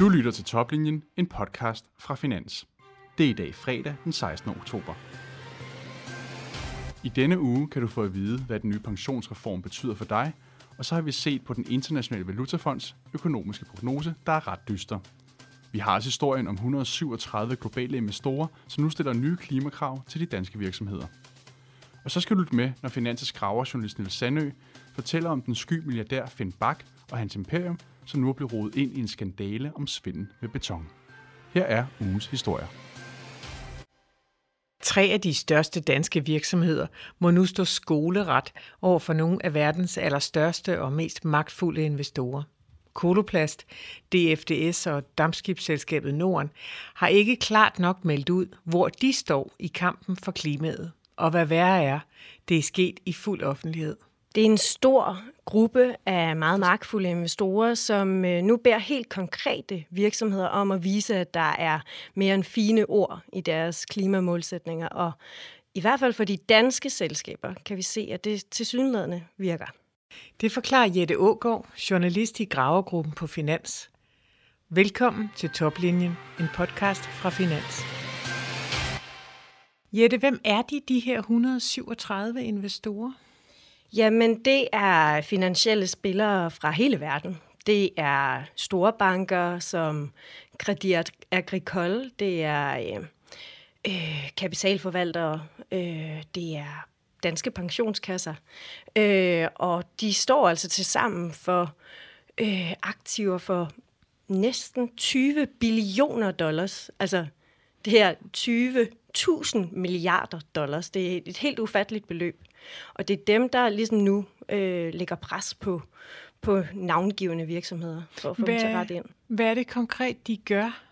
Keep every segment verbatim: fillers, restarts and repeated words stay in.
Du lytter til Toplinjen, en podcast fra Finans. Det er i dag fredag den sekstende oktober. I denne uge kan du få at vide, hvad den nye pensionsreform betyder for dig, og så har vi set på den internationale valutafonds økonomiske prognose, der er ret dyster. Vi har også historien om et hundrede og syvogtredive globale investorer, som nu stiller nye klimakrav til de danske virksomheder. Og så skal du lytte med, når Finans' graverjournalist Niels Sandø fortæller om den sky milliardær Finn Bak og hans imperium, som nu er blevet rodet ind i en skandale om svindel med beton. Her er ugens historier. Tre af de største danske virksomheder må nu stå skoleret over for nogle af verdens allerstørste og mest magtfulde investorer. Coloplast, D F D S og dampskibsselskabet Norden har ikke klart nok meldt ud, hvor de står i kampen for klimaet. Og hvad værre er, det er sket i fuld offentlighed. Det er en stor gruppe af meget magtfulde investorer, som nu beder helt konkrete virksomheder om at vise, at der er mere end fine ord i deres klimamålsætninger. Og i hvert fald for de danske selskaber kan vi se, at det tilsyneladende virker. Det forklarer Jette Aagaard, journalist i Gravergruppen på Finans. Velkommen til Toplinjen, en podcast fra Finans. Jette, hvem er de, de her et hundrede og syvogtredive investorer? Jamen, det er finansielle spillere fra hele verden. Det er store banker som Crédit Agricole, det er øh, øh, kapitalforvaltere, øh, det er danske pensionskasser, øh, og de står altså til sammen for øh, aktiver for næsten tyve billioner dollars. Altså, det her tyve tusind milliarder dollars. Det er et helt ufatteligt beløb. Og det er dem, der ligesom nu øh, lægger pres på, på navngivende virksomheder for at få hvad, dem til ret ind. Hvad er det konkret, de gør?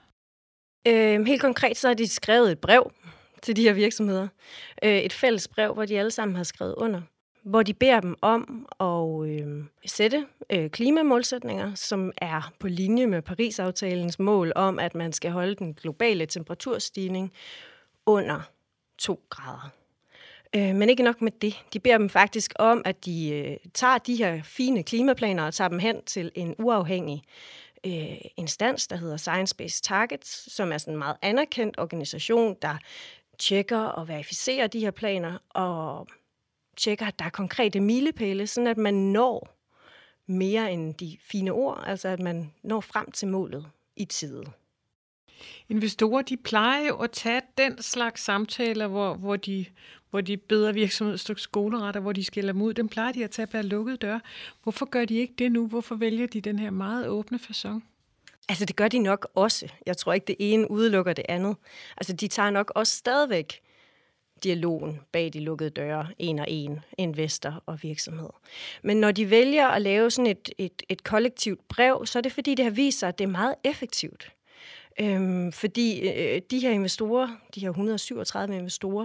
Øh, helt konkret så har de skrevet et brev til de her virksomheder. Øh, et fælles brev, hvor de alle sammen har skrevet under. Hvor de beder dem om at øh, sætte øh, klimamålsætninger, som er på linje med Paris-aftalens mål om, at man skal holde den globale temperaturstigning under to grader. Øh, men ikke nok med det. De beder dem faktisk om, at de øh, tager de her fine klimaplaner og tager dem hen til en uafhængig øh, instans, der hedder Science Based Targets, som er sådan en meget anerkendt organisation, der tjekker og verificerer de her planer og tjekker, at der er konkrete milepæle, sådan at man når mere end de fine ord, altså at man når frem til målet i tide. Investorer, de plejer jo at tage den slags samtaler, hvor, hvor, de, hvor de beder virksomheder skoleretter, hvor de skiller dem ud. Den plejer de at tage bag lukkede døre. Hvorfor gør de ikke det nu? Hvorfor vælger de den her meget åbne facon? Altså, det gør de nok også. Jeg tror ikke, det ene udelukker det andet. Altså, de tager nok også stadigvæk dialogen bag de lukkede døre, en og en, investor og virksomhed. Men når de vælger at lave sådan et, et, et kollektivt brev, så er det fordi, det har vist sig, at det er meget effektivt. Øhm, fordi øh, de her investorer, de her et hundrede og syvogtredive investorer,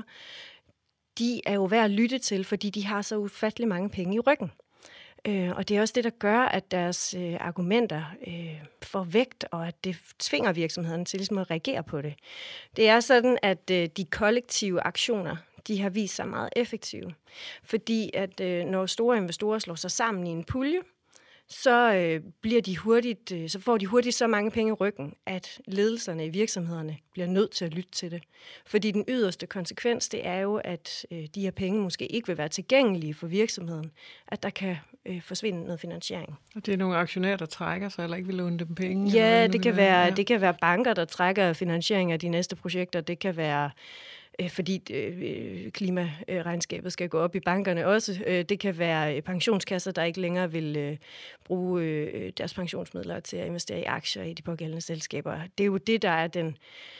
de er jo værd at lytte til, fordi de har så ufattelig mange penge i ryggen. Øh, og det er også det, der gør, at deres øh, argumenter øh, får vægt, og at det tvinger virksomhederne til ligesom at reagere på det. Det er sådan, at øh, de kollektive aktioner, de har vist sig meget effektive. Fordi at øh, når store investorer slår sig sammen i en pulje, så øh, bliver de hurtigt, øh, så får de hurtigt så mange penge i ryggen, at ledelserne i virksomhederne bliver nødt til at lytte til det. Fordi den yderste konsekvens, det er jo, at øh, de her penge måske ikke vil være tilgængelige for virksomheden, at der kan øh, forsvinde noget finansiering. Og det er nogle aktionærer, der trækker sig, eller ikke vil låne dem penge? Ja, det, det kan, være, ja. det kan være banker, der trækker finansiering af de næste projekter. Det kan være fordi øh, klimaregnskabet skal gå op i bankerne også. Øh, det kan være pensionskasser, der ikke længere vil øh, bruge øh, deres pensionsmidler til at investere i aktier i de pågældende selskaber. Det er jo det, der er den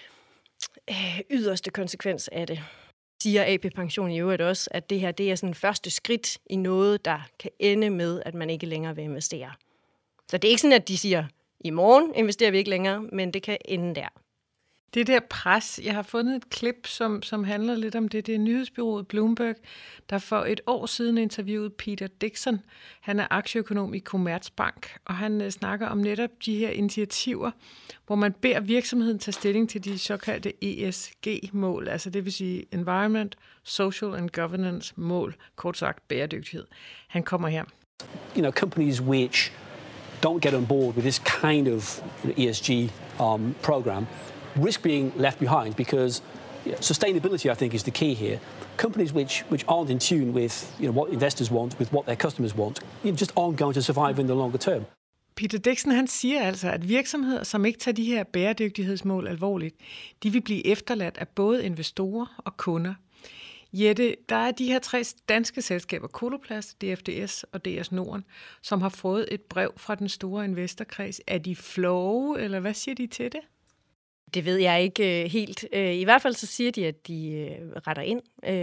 øh, yderste konsekvens af det. Siger A P Pension i øvrigt også, at det her det er sådan første skridt i noget, der kan ende med, at man ikke længere vil investere. Så det er ikke sådan, at de siger, i morgen investerer vi ikke længere, men det kan ende der. Det der pres, jeg har fundet et klip, som, som handler lidt om det. Det er nyhedsbureauet Bloomberg, der for et år siden interviewede Peter Dixon. Han er aktieøkonom i Commerzbank, og han uh, snakker om netop de her initiativer, hvor man beder virksomheden tage stilling til de såkaldte E S G-mål, altså det vil sige Environment, Social and Governance-mål, kort sagt bæredygtighed. Han kommer her. You know, companies which don't get on board with this kind of E S G um, program risk being left behind, because yeah, sustainability, I think, is the key here. Companies which which aren't in tune with you know what investors want, with what their customers want, you know, just aren't going to survive in the longer term. Peter Dixon, han siger altså, at virksomheder, som ikke tager de her bæredygtighedsmål alvorligt, de vil blive efterladt af både investorer og kunder. Jette, der er de her tre danske selskaber, Coloplast, D F D S og D S Norden, som har fået et brev fra den store investorkreds. Er de flowe, eller hvad siger de til det? Det ved jeg ikke helt. I hvert fald så siger de, at de retter ind.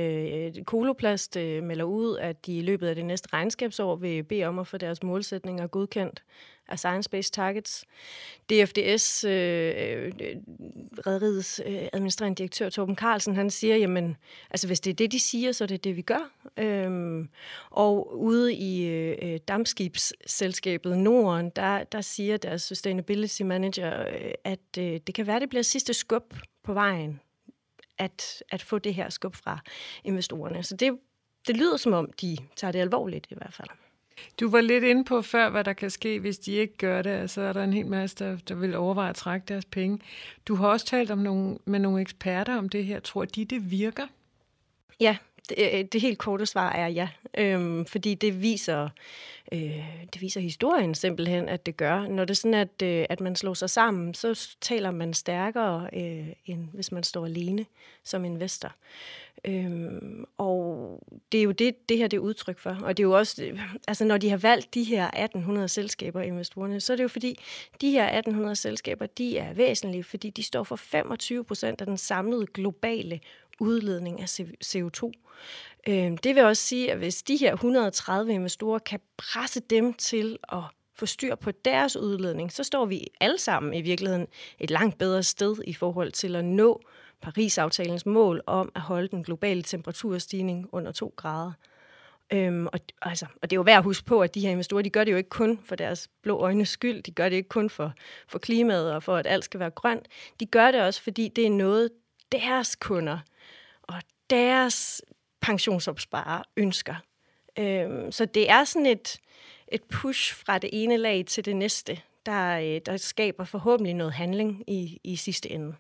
Coloplast melder ud, at de i løbet af det næste regnskabsår vil bede om at få deres målsætninger godkendt af Science-Based Targets. D F D S, øh, rederiets øh, administrerende direktør Torben Carlsen, han siger, jamen, altså hvis det er det, de siger, så er det det, vi gør. Øhm, og ude i øh, dampskibsselskabet Norden, der, der siger deres sustainability manager, øh, at øh, det kan være, det bliver sidste skub på vejen, at, at få det her skub fra investorerne. Så det, det lyder som om, de tager det alvorligt i hvert fald. Du var lidt inde på før, hvad der kan ske, hvis de ikke gør det. Så er der en hel masse, der, der vil overveje at trække deres penge. Du har også talt om nogle, med nogle eksperter om det her. Tror de, det virker? Ja, det, det helt korte svar er ja. Øhm, fordi det viser, øh, det viser historien simpelthen, at det gør. Når det er sådan, at, øh, at man slår sig sammen, så taler man stærkere, øh, end hvis man står alene som investor. Øhm, og det er jo det, det her det er udtryk for. Og det er jo også, altså når de har valgt de her atten hundrede selskaber, investorerne, så er det jo fordi, de her atten hundrede selskaber, de er væsentlige, fordi de står for femogtyve procent af den samlede globale udledning af C O to. Øhm, det vil også sige, at hvis de her et hundrede og tredive investorer kan presse dem til at få styr på deres udledning, så står vi alle sammen i virkeligheden et langt bedre sted i forhold til at nå Paris-aftalens mål om at holde den globale temperaturstigning under to grader. Øhm, og, altså, og det er jo værd at huske på, at de her investorer, de gør det jo ikke kun for deres blå øjnes skyld, de gør det ikke kun for, for klimaet og for, at alt skal være grønt. De gør det også, fordi det er noget, deres kunder og deres pensionsopsparere ønsker. Øhm, så det er sådan et, et push fra det ene lag til det næste, der, der skaber forhåbentlig noget handling i, i sidste ende.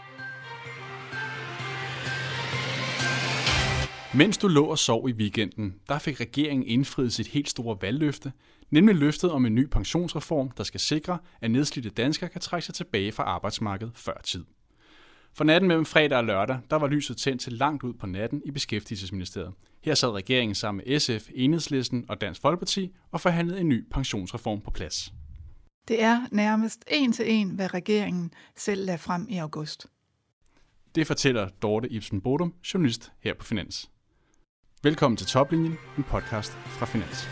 Mens du lå og sov i weekenden, der fik regeringen indfriet sit helt store valgløfte, nemlig løftet om en ny pensionsreform, der skal sikre, at nedslidte danskere kan trække sig tilbage fra arbejdsmarkedet før tid. For natten mellem fredag og lørdag, der var lyset tændt til langt ud på natten i Beskæftigelsesministeriet. Her sad regeringen sammen med S F, Enhedslisten og Dansk Folkeparti og forhandlede en ny pensionsreform på plads. Det er nærmest en til en, hvad regeringen selv lagde frem i august. Det fortæller Dorte Ibsen Bodum, journalist her på Finans. Velkommen til Toplinjen, en podcast fra Finans.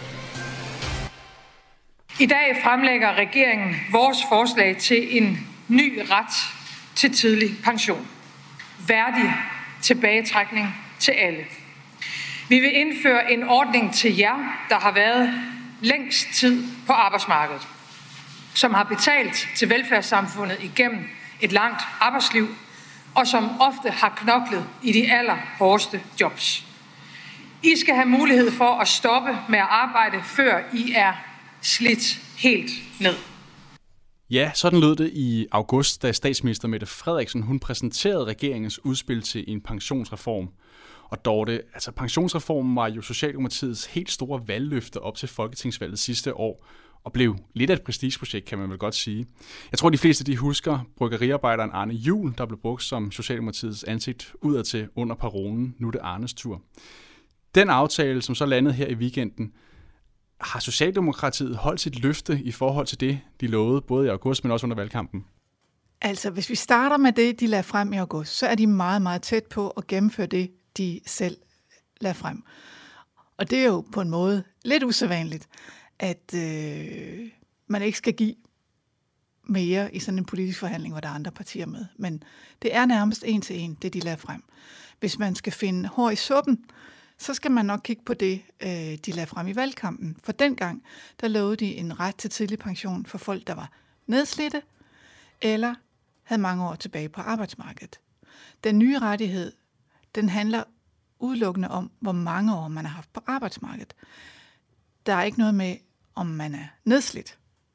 I dag fremlægger regeringen vores forslag til en ny ret til tidlig pension. Værdig tilbagetrækning til alle. Vi vil indføre en ordning til jer, der har været længst tid på arbejdsmarkedet, som har betalt til velfærdssamfundet igennem et langt arbejdsliv, og som ofte har knoklet i de allerhårdeste jobs. I skal have mulighed for at stoppe med at arbejde, før I er slidt helt ned. Ja, sådan lød det i august, da statsminister Mette Frederiksen hun præsenterede regeringens udspil til en pensionsreform. Og Dorte, altså pensionsreformen var jo Socialdemokratiets helt store valgløfte op til folketingsvalget sidste år, og blev lidt af et prestigeprojekt, kan man vel godt sige. Jeg tror, de fleste de husker bryggeriarbejderen Arne Juhl, der blev brugt som Socialdemokratiets ansigt udadtil under parolen "Nu er det Arnes tur". Den aftale, som så landede her i weekenden, har Socialdemokratiet holdt sit løfte i forhold til det, de lovede, både i august, men også under valgkampen? Altså, hvis vi starter med det, de lagde frem i august, så er de meget, meget tæt på at gennemføre det, de selv lagde frem. Og det er jo på en måde lidt usædvanligt, at øh, man ikke skal give mere i sådan en politisk forhandling, hvor der er andre partier med. Men det er nærmest en til en, det de lagde frem. Hvis man skal finde hår i suppen, så skal man nok kigge på det, de lagde frem i valgkampen. For dengang, der lovede de en ret til tidlig pension for folk, der var nedslidte eller havde mange år tilbage på arbejdsmarkedet. Den nye rettighed, den handler udelukkende om, hvor mange år man har haft på arbejdsmarkedet. Der er ikke noget med, om man er nedslidt.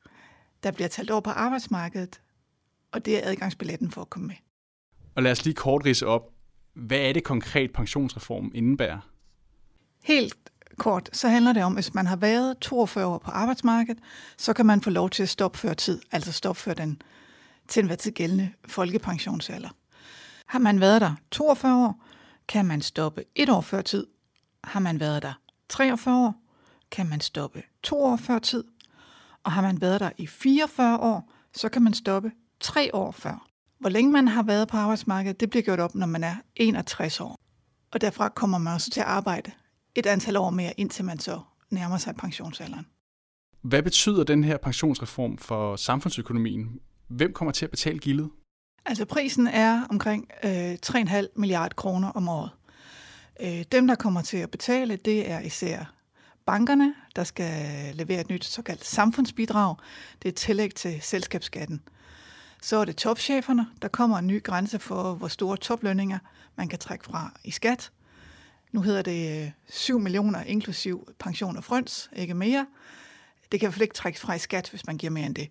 der bliver talt over på arbejdsmarkedet, og det er adgangsbilletten for at komme med. Og lad os lige kort ridse op. Hvad er det konkret, pensionsreformen indebærer? Helt kort, så handler det om, at hvis man har været toogfyrre år på arbejdsmarkedet, så kan man få lov til at stoppe før tid, altså stoppe før den til enhver tid gældende folkepensionsalder. Har man været der toogfyrre år, kan man stoppe et år før tid. Har man været der treogfyrre år, kan man stoppe to år før tid. Og har man været der i fireogfyrre år, så kan man stoppe tre år før. Hvor længe man har været på arbejdsmarkedet, det bliver gjort op, når man er enogtres år. Og derfra kommer man også til at arbejde et antal år mere, indtil man så nærmer sig pensionsalderen. Hvad betyder den her pensionsreform for samfundsøkonomien? Hvem kommer til at betale gildet? Altså prisen er omkring øh, tre komma fem milliarder kroner om året. Øh, dem, der kommer til at betale, det er især bankerne, der skal levere et nyt såkaldt samfundsbidrag. Det er et tillæg til selskabsskatten. Så er det topcheferne. Der kommer en ny grænse for, hvor store toplønninger man kan trække fra i skat. Nu hedder det syv millioner inklusiv pension og frøns, ikke mere. Det kan i hvert fald ikke trækkes fra i skat, hvis man giver mere end det.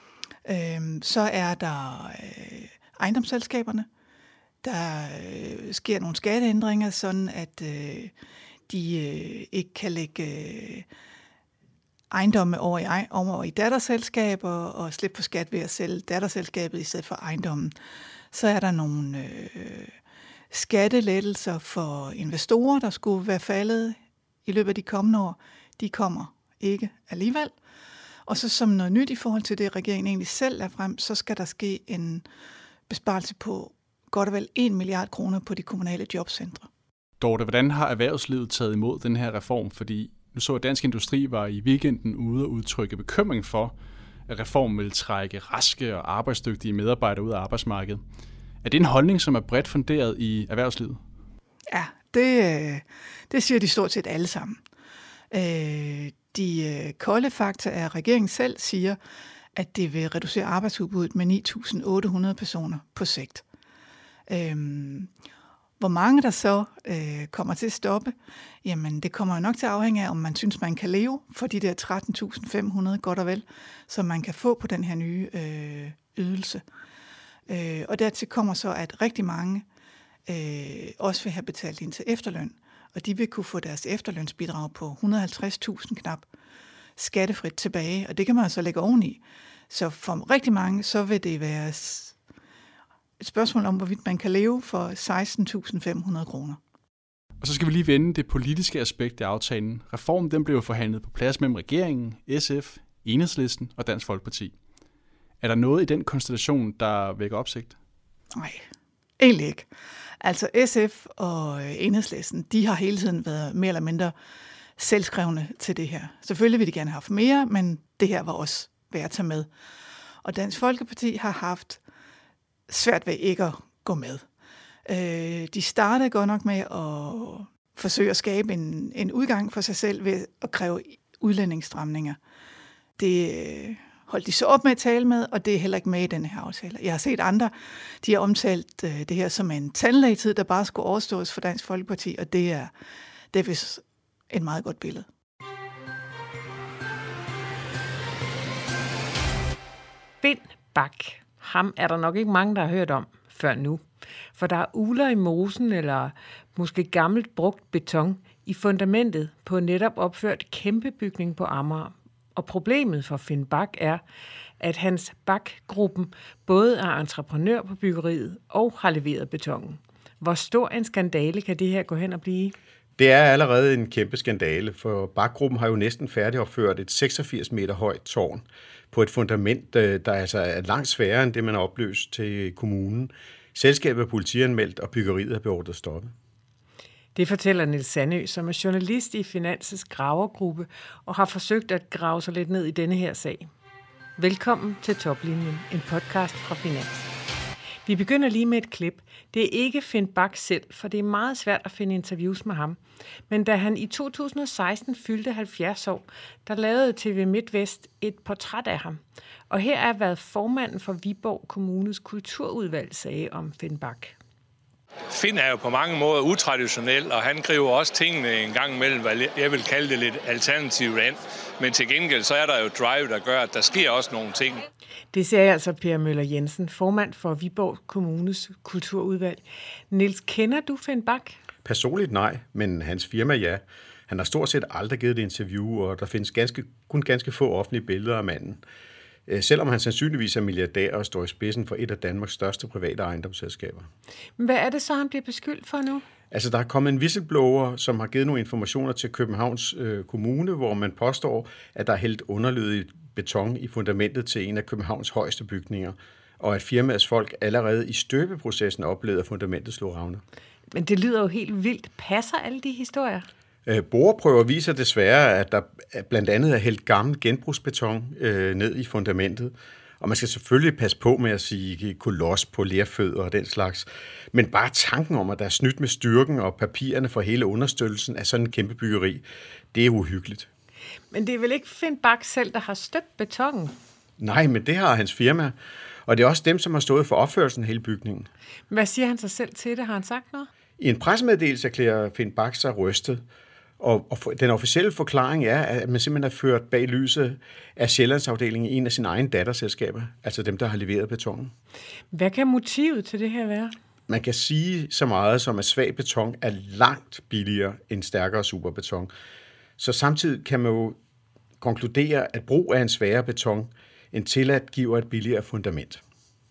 Så er der ejendomsselskaberne. Der sker nogle skatteændringer, sådan at de ikke kan lægge ejendomme over i, over i datterselskaber og slippe for skat ved at sælge datterselskabet i stedet for ejendommen. Så er der nogle øh, skattelettelser for investorer, der skulle være faldet i løbet af de kommende år. De kommer ikke alligevel. Og så som noget nyt i forhold til det, regeringen egentlig selv er frem, så skal der ske en besparelse på godt og vel en milliard kroner på de kommunale jobcentre. Dorte, hvordan har erhvervslivet taget imod den her reform? Fordi nu så, at Dansk Industri var i weekenden ude og udtrykke bekymring for, at reformen vil trække raske og arbejdsdygtige medarbejdere ud af arbejdsmarkedet. Er det en holdning, som er bredt funderet i erhvervslivet? Ja, det, det siger de stort set alle sammen. De kolde fakta er, at regeringen selv siger, at det vil reducere arbejdsudbuddet med ni tusind otte hundrede personer på sigt. Hvor mange der så øh, kommer til at stoppe, jamen det kommer jo nok til at afhænge af, om man synes, man kan leve for de der tretten tusind fem hundrede godt og vel, som man kan få på den her nye øh, ydelse. Øh, og dertil kommer så, at rigtig mange øh, også vil have betalt ind til efterløn, og de vil kunne få deres efterlønsbidrag på et hundrede og halvtreds tusind knap skattefrit tilbage, og det kan man så lægge oveni. Så for rigtig mange, så vil det være et spørgsmål om, hvorvidt man kan leve for seksten tusind fem hundrede kroner. Og så skal vi lige vende det politiske aspekt af aftalen. Reformen den blev forhandlet på plads mellem regeringen, S F, Enhedslisten og Dansk Folkeparti. Er der noget i den konstellation, der vækker opsigt? Nej, egentlig ikke. Altså S F og Enhedslisten, de har hele tiden været mere eller mindre selvskrevne til det her. Selvfølgelig vil de gerne have haft mere, men det her var også værd at tage med. Og Dansk Folkeparti har haft svært ved ikke at gå med. Øh, de startede godt nok med at forsøge at skabe en, en udgang for sig selv ved at kræve udlændingsstramninger. Det øh, holdt de så op med at tale med, og det er heller ikke med i denne her aftale. Jeg har set andre, de har omtalt øh, det her som en tandlægetid, der bare skulle overstås for Dansk Folkeparti, og det er, det er vist et meget godt billede. Finn Bak. Ham er der nok ikke mange, der har hørt om før nu. For der er uler i mosen eller måske gammelt brugt beton i fundamentet på netop opført kæmpe bygning på Amager. Og problemet for Finn Bak er, at hans Bak-gruppen både er entreprenør på byggeriet og har leveret betongen. Hvor stor en skandale kan det her gå hen og blive? Det er allerede en kæmpe skandale, for Bak-gruppen har jo næsten færdigopført et seksogfirs meter højt tårn på et fundament, der altså er langt sværere end det, man har opløst til kommunen. Selskabet er politianmeldt, og byggeriet er beordret stoppet. Det fortæller Niels Sandø, som er journalist i Finanses gravergruppe og har forsøgt at grave sig lidt ned i denne her sag. Velkommen til Toplinjen, en podcast fra Finans. Vi begynder lige med et klip. Det er ikke Finn Bak selv, for det er meget svært at finde interviews med ham. Men da han i to tusind og seksten fyldte halvfjerds år, der lavede T V MidtVest et portræt af ham. Og her er, hvad formanden for Viborg Kommunes kulturudvalg sagde om Finn Bak. Finn er jo på mange måder utraditionel, og han griber også tingene en gang imellem, hvad jeg vil kalde det lidt alternativt an. Men til gengæld så er der jo drive, der gør, at der sker også nogle ting. Det siger altså Per Møller Jensen, formand for Viborg Kommunes kulturudvalg. Niels, kender du Finn Bak? Personligt nej, men hans firma ja. Han har stort set aldrig givet et interview, og der findes ganske, kun ganske få offentlige billeder af manden. Selvom han sandsynligvis er milliardær og står i spidsen for et af Danmarks største private ejendomsselskaber. Hvad er det så, han bliver beskyldt for nu? Altså, der er kommet en whistleblower, som har givet nogle informationer til Københavns øh, Kommune, hvor man påstår, at der er hældt underlødig beton i fundamentet til en af Københavns højeste bygninger, og at firmaets folk allerede i støbeprocessen oplevede, at fundamentet slog revner. Men det lyder jo helt vildt. Passer alle de historier? Boreprøver viser desværre, at der blandt andet er hældt gammel genbrugsbeton øh, ned i fundamentet. Og man skal selvfølgelig passe på med at sige kolos på lerfødder og den slags. Men bare tanken om, at der er snydt med styrken og papirerne for hele understøttelsen af sådan en kæmpe byggeri, det er uhyggeligt. Men det er vel ikke Finn Bak selv, der har støbt betongen? Nej, men det har hans firma. Og det er også dem, som har stået for opførelsen af hele bygningen. Hvad siger han sig selv til det? Har han sagt noget? I en pressemeddelelse erklærer Finn Bak sig rystet. Og, og den officielle forklaring er, at man simpelthen har ført bag lyset af Sjællandsafdelingen i en af sine egne datterselskaber, altså dem, der har leveret betongen. Hvad kan motivet til det her være? Man kan sige så meget som, at svag beton er langt billigere end stærkere superbeton. Så samtidig kan man jo konkludere, at brug af en svagere beton end tilladt giver et billigere fundament.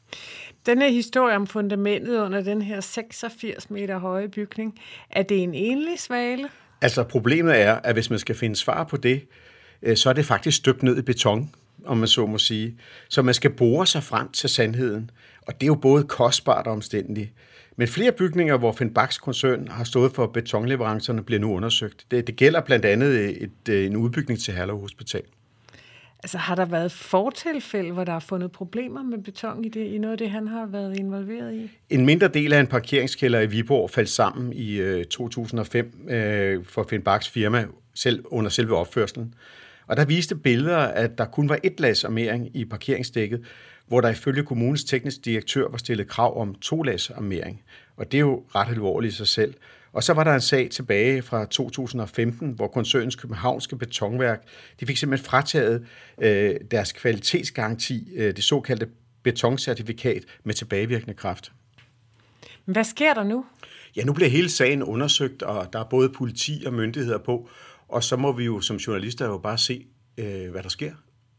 Den her historie om fundamentet under den her seksogfirs meter høje bygning, er det en enlig svale? Altså problemet er, at hvis man skal finde svar på det, så er det faktisk støbt ned i beton, om man så må sige. Så man skal bore sig frem til sandheden, og det er jo både kostbart og omstændigt. Men flere bygninger, hvor Finn Baks koncern har stået for betonleverancerne, bliver nu undersøgt. Det, det gælder blandt andet et, en udbygning til Herlev Hospital. Altså har der været fortilfælde, hvor der er fundet problemer med beton i, det, i noget af det, han har været involveret i? En mindre del af en parkeringskælder i Viborg faldt sammen i øh, to tusind og fem øh, for Finn Baks firma selv, under selve opførselen. Og der viste billeder, at der kun var et lags armering i parkeringsdækket, hvor der ifølge kommunens tekniske direktør var stillet krav om to lags armering. Og det er jo ret alvorligt i sig selv. Og så var der en sag tilbage fra to tusind og femten, hvor koncernens københavnske betonværk, de fik simpelthen frataget øh, deres kvalitetsgaranti, øh, det såkaldte betoncertifikat med tilbagevirkende kraft. Hvad sker der nu? Ja, nu bliver hele sagen undersøgt, og der er både politi og myndigheder på, og så må vi jo som journalister jo bare se, øh, hvad der sker.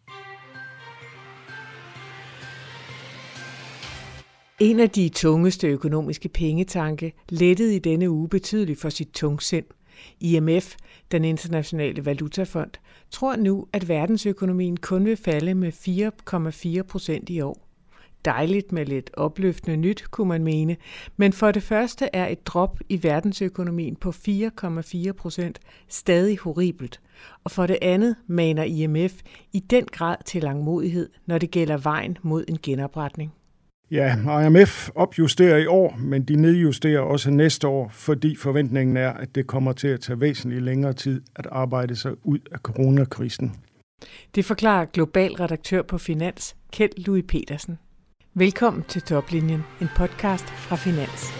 En af de tungeste økonomiske pengetanke lettede i denne uge betydeligt for sit tungsind. I M F, den internationale valutafond, tror nu, at verdensøkonomien kun vil falde med fire komma fire procent i år. Dejligt med lidt opløftende nyt, kunne man mene, men for det første er et drop i verdensøkonomien på fire komma fire procent stadig horribelt, og for det andet maner I M F i den grad til langmodighed, når det gælder vejen mod en genopretning. Ja, I M F opjusterer i år, men de nedjusterer også næste år, fordi forventningen er, at det kommer til at tage væsentligt længere tid at arbejde sig ud af coronakrisen. Det forklarer global redaktør på Finans, Kjeld Louis Petersen. Velkommen til Toplinjen, en podcast fra Finans.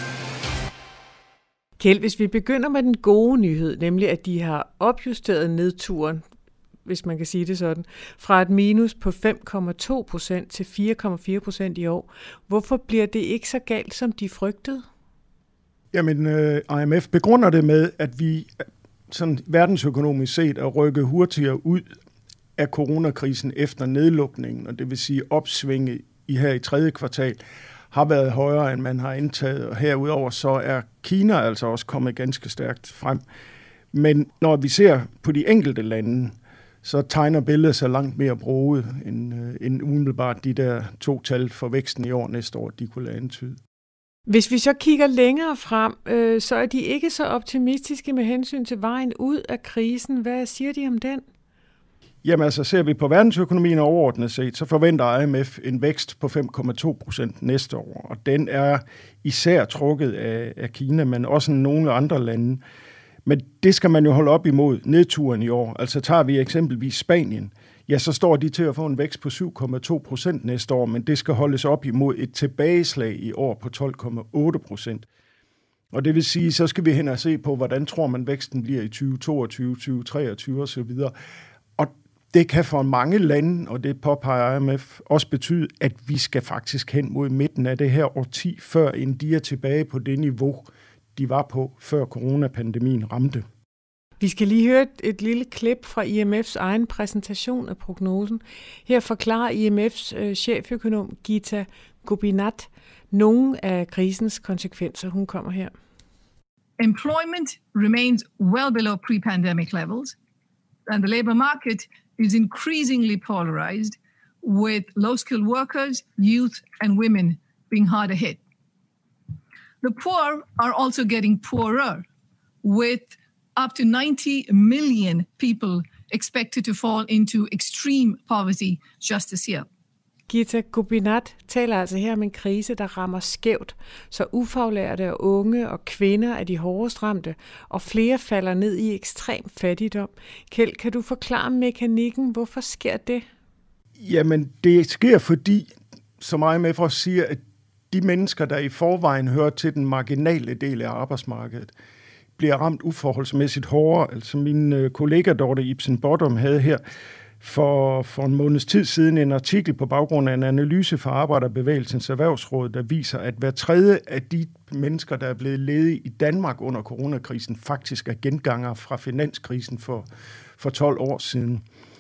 Kjeld, hvis vi begynder med den gode nyhed, nemlig at de har opjusteret nedturen, hvis man kan sige det sådan, fra et minus på fem komma to procent til fire komma fire procent i år. Hvorfor bliver det ikke så galt, som de frygtede? Jamen, øh, I M F begrunder det med, at vi sådan verdensøkonomisk set er rykket hurtigere ud af coronakrisen efter nedlukningen, og det vil sige opsvinget i her i tredje kvartal, har været højere, end man har indtaget, og herudover så er Kina altså også kommet ganske stærkt frem. Men når vi ser på de enkelte lande, så tegner billedet sig langt mere broget, end, end umiddelbart de der to tal for væksten i år næste år, de kunne lade antyde. Hvis vi så kigger længere frem, øh, så er de ikke så optimistiske med hensyn til vejen ud af krisen. Hvad siger de om den? Jamen altså, ser vi på verdensøkonomien overordnet set, så forventer I M F en vækst på fem komma to procent næste år, og den er især trukket af, af Kina, men også nogle andre lande. Men det skal man jo holde op imod nedturen i år. Altså tager vi eksempelvis Spanien, ja, så står de til at få en vækst på syv komma to procent næste år, men det skal holdes op imod et tilbageslag i år på tolv komma otte procent. Og det vil sige, så skal vi hen og se på, hvordan tror man væksten bliver i tyve toogtyve, tyve treogtyve osv. Og det kan for mange lande, og det påpeger I M F, også betyde, at vi skal faktisk hen mod midten af det her årti, før end de er tilbage på det niveau, de var på, før coronapandemien ramte. Vi skal lige høre et, et lille klip fra I M F's egen præsentation af prognosen. Her forklarer I M F's øh, cheføkonom Gita Gopinath nogle af krisens konsekvenser. Hun kommer her. Employment remains well below pre-pandemic levels, and the labor market is increasingly polarized, with low-skilled workers, youth, and women being harder hit. The poor are also getting poorer, with up to ninety million people expected to fall into extreme poverty just this year. Gita Gopinath taler altså her om en krise, der rammer skævt, så ufaglærte og unge og kvinder er de hårdest ramte, og flere falder ned i ekstrem fattigdom. Kjeld, kan du forklare mekanikken? Hvorfor sker det? Jamen, det sker fordi, som I M F også siger, at de mennesker, der i forvejen hører til den marginale del af arbejdsmarkedet, bliver ramt uforholdsmæssigt hårdere. Altså min kollega Dorte Ibsen Bottom havde her for, for en måneds tid siden en artikel på baggrund af en analyse fra Arbejderbevægelsens Erhvervsråd, der viser, at hver tredje af de mennesker, der er blevet ledige i Danmark under coronakrisen, faktisk er genganger fra finanskrisen for, for tolv år siden.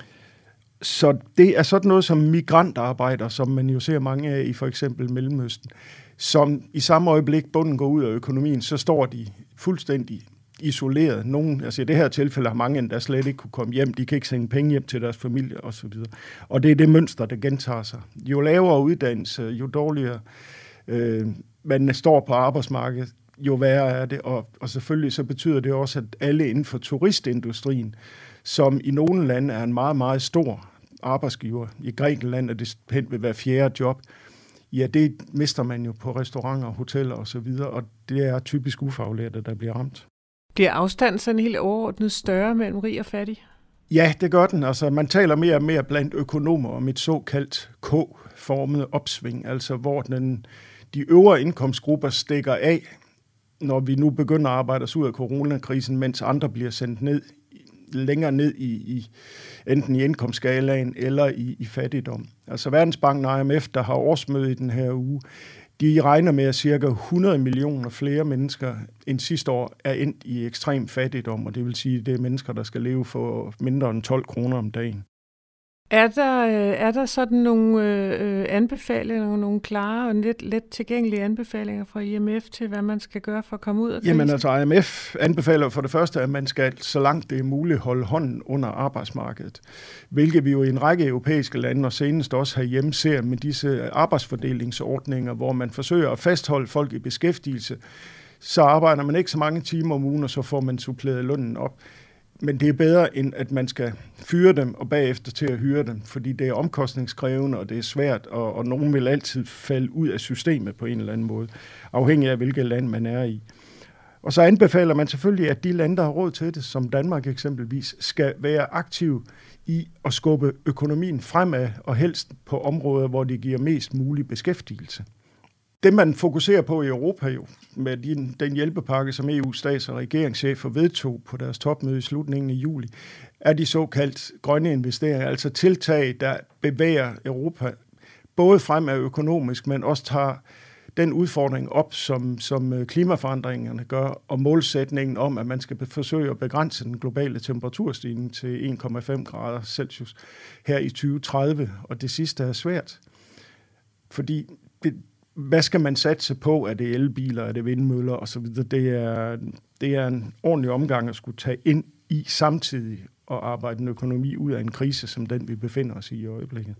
Så det er sådan noget som migrantarbejder, som man jo ser mange af i for eksempel Mellemøsten, som i samme øjeblik bunden går ud af økonomien, så står de fuldstændig isoleret. Nogen, altså i det her tilfælde har mange endda slet ikke kunne komme hjem. De kan ikke sende penge hjem til deres familie osv. Og det er det mønster, der gentager sig. Jo lavere uddannelse, jo dårligere øh, man står på arbejdsmarkedet, jo værre er det. Og, og selvfølgelig så betyder det også, at alle inden for turistindustrien, som i nogle lande er en meget, meget stor arbejdsgiver. I Grækenland er det hen ved hver fjerde job. Ja, det mister man jo på restauranter, hoteller osv., og det er typisk ufaglærte, der bliver ramt. Bliver afstanden sådan helt overordnet større mellem rig og fattig? Ja, det gør den. Altså, man taler mere og mere blandt økonomer om et såkaldt K-formet opsving, altså hvor den, de øvre indkomstgrupper stikker af, når vi nu begynder at arbejde os ud af coronakrisen, mens andre bliver sendt ned, længere ned i, i enten i indkomstskalaen eller i, i fattigdom. Altså Verdensbanken og I M F, der har årsmøde i den her uge, de regner med, at cirka hundrede millioner flere mennesker end sidste år er endt i ekstrem fattigdom, og det vil sige, at det er mennesker, der skal leve for mindre end tolv kroner om dagen. Er der, er der sådan nogle øh, anbefalinger, nogle klare og let, let tilgængelige anbefalinger fra I M F til, hvad man skal gøre for at komme ud af krisen? Jamen altså, I M F anbefaler for det første, at man skal, så langt det er muligt, holde hånden under arbejdsmarkedet. Hvilket vi jo i en række europæiske lande, og senest også herhjemme, ser med disse arbejdsfordelingsordninger, hvor man forsøger at fastholde folk i beskæftigelse. Så arbejder man ikke så mange timer om ugen, og så får man suppleret lønnen op. Men det er bedre, end at man skal fyre dem og bagefter til at hyre dem, fordi det er omkostningskrævende, og det er svært, og, og nogen vil altid falde ud af systemet på en eller anden måde, afhængig af hvilket land man er i. Og så anbefaler man selvfølgelig, at de lande, der har råd til det, som Danmark eksempelvis, skal være aktive i at skubbe økonomien fremad, og helst på områder, hvor det giver mest mulig beskæftigelse. Det, man fokuserer på i Europa jo, med den, den hjælpepakke, som E U's stats- og regeringschefer vedtog på deres topmøde i slutningen af juli, er de såkaldt grønne investeringer, altså tiltag, der bevæger Europa både fremad økonomisk, men også tager den udfordring op, som, som klimaforandringerne gør, og målsætningen om, at man skal forsøge at begrænse den globale temperaturstigning til en komma fem grader Celsius her i tyve tredive, og det sidste er svært, fordi det hvad skal man satse på? Er det elbiler, er det vindmøller osv.? Det er, det er en ordentlig omgang at skulle tage ind i samtidig og arbejde en økonomi ud af en krise, som den vi befinder os i i øjeblikket.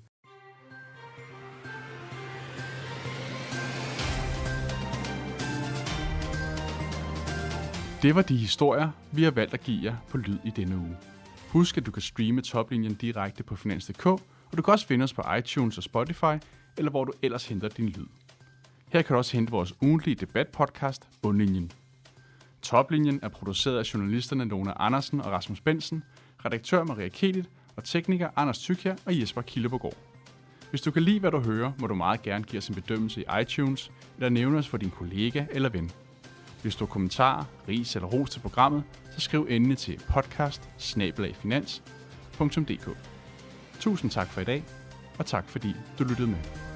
Det var de historier, vi har valgt at give jer på lyd i denne uge. Husk, at du kan streame Toplinjen direkte på finans punktum d k, og du kan også finde os på iTunes og Spotify, eller hvor du ellers henter din lyd. Her kan du også hente vores ugentlige debatpodcast, Bundlinjen. Toplinjen er produceret af journalisterne Lone Andersen og Rasmus Bensen, redaktør Maria Kelit og tekniker Anders Thykier og Jesper Kildebogård. Hvis du kan lide, hvad du hører, må du meget gerne give os en bedømmelse i iTunes, eller nævne os for din kollega eller ven. Hvis du har kommentarer, ris eller ros til programmet, så skriv endelig til podcast bindestreg finans punktum d k. Tusind tak for i dag, og tak fordi du lyttede med.